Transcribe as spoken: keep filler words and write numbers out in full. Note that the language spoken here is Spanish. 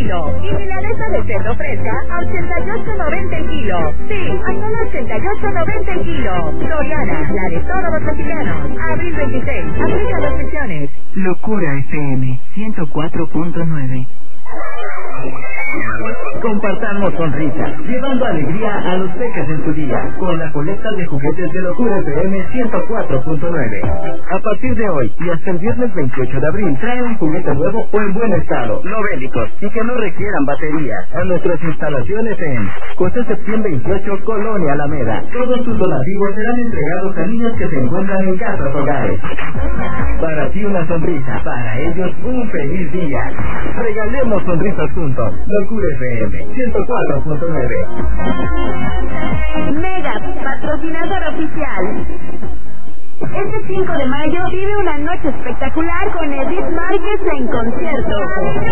kilo. Y milanesa de cerdo fresca a ochenta y ocho noventa el kilo. Sí, a solo ochenta y ocho noventa el kilo. Soriana, la de todos los mexicanos. Abril veintiséis, aplica restricciones. Locura F M ciento cuatro punto nueve. Compartamos sonrisas, llevando alegría a los peques en su día, con la colecta de juguetes de Locura F M ciento cuatro punto nueve. A partir de hoy y hasta el viernes veintiocho de abril, trae un juguete nuevo o en buen estado, no bélicos y que no requieran batería, a nuestras instalaciones en Concepción veintiocho, Colonia Alameda. Todos sus donativos serán entregados a niños que se encuentran en casas hogares. Para ti una sonrisa, para ellos un feliz día. Regalemos sonrisas juntos. Locura F M ciento cuatro punto nueve. Mega, patrocinador oficial. Este cinco de mayo vive una noche espectacular con Edith Márquez en concierto.